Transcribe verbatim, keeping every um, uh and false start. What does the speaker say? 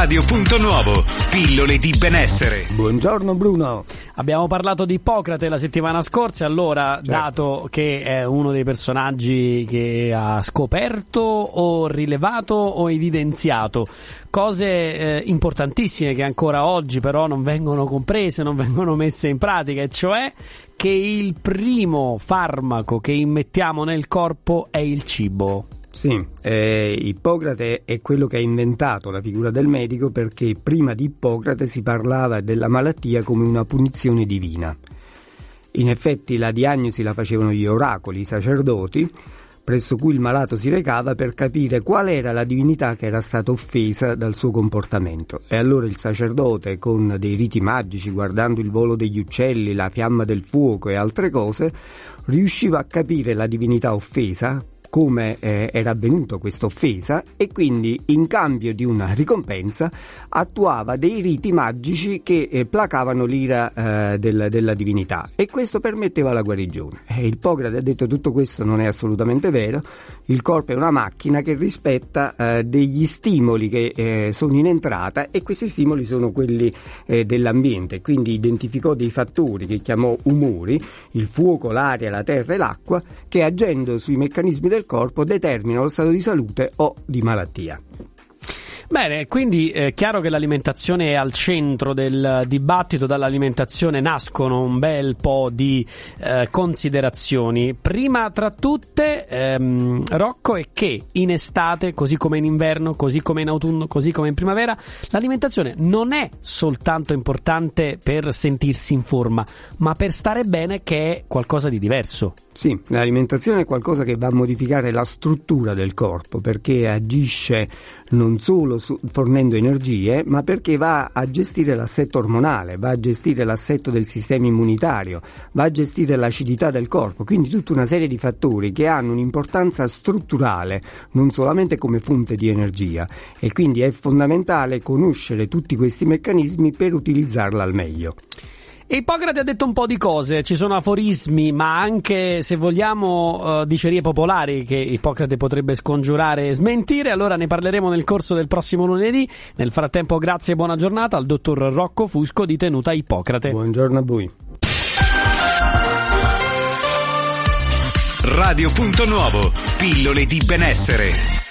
Radio Punto Nuovo, pillole di benessere. Buongiorno Bruno. Abbiamo parlato di Ippocrate la settimana scorsa, allora, certo. Dato che è uno dei personaggi che ha scoperto o rilevato o evidenziato cose eh, importantissime che ancora oggi però non vengono comprese, non vengono messe in pratica, e cioè che il primo farmaco che immettiamo nel corpo è il cibo. Sì, eh, Ippocrate è quello che ha inventato la figura del medico, perché prima di Ippocrate si parlava della malattia come una punizione divina. In effetti la diagnosi la facevano gli oracoli, i sacerdoti, presso cui il malato si recava per capire qual era la divinità che era stata offesa dal suo comportamento. E allora il sacerdote, con dei riti magici, guardando il volo degli uccelli, la fiamma del fuoco e altre cose, riusciva a capire la divinità offesa, come eh, era avvenuto questa offesa, e quindi in cambio di una ricompensa attuava dei riti magici che eh, placavano l'ira eh, del, della divinità, e questo permetteva la guarigione. E Ippocrate ha detto: tutto questo non è assolutamente vero, il corpo è una macchina che rispetta eh, degli stimoli che eh, sono in entrata, e questi stimoli sono quelli eh, dell'ambiente. Quindi identificò dei fattori che chiamò umori, il fuoco, l'aria, la terra e l'acqua, che agendo sui meccanismi del corpo determina lo stato di salute o di malattia. Bene, quindi è eh, chiaro che l'alimentazione è al centro del dibattito. Dall'alimentazione nascono un bel po' di eh, considerazioni. Prima tra tutte, ehm, Rocco, è che in estate, così come in inverno, così come in autunno, così come in primavera, l'alimentazione non è soltanto importante per sentirsi in forma, ma per stare bene, che è qualcosa di diverso. Sì, l'alimentazione è qualcosa che va a modificare la struttura del corpo, perché agisce non solo su, fornendo energie, ma perché va a gestire l'assetto ormonale, va a gestire l'assetto del sistema immunitario, va a gestire l'acidità del corpo, quindi tutta una serie di fattori che hanno un'importanza strutturale, non solamente come fonte di energia, e quindi è fondamentale conoscere tutti questi meccanismi per utilizzarla al meglio. Ippocrate ha detto un po' di cose, ci sono aforismi, ma anche, se vogliamo, uh, dicerie popolari che Ippocrate potrebbe scongiurare e smentire. Allora ne parleremo nel corso del prossimo lunedì. Nel frattempo, grazie e buona giornata al dottor Rocco Fusco di Tenuta Ippocrate. Buongiorno a voi. Radio Punto Nuovo, pillole di benessere.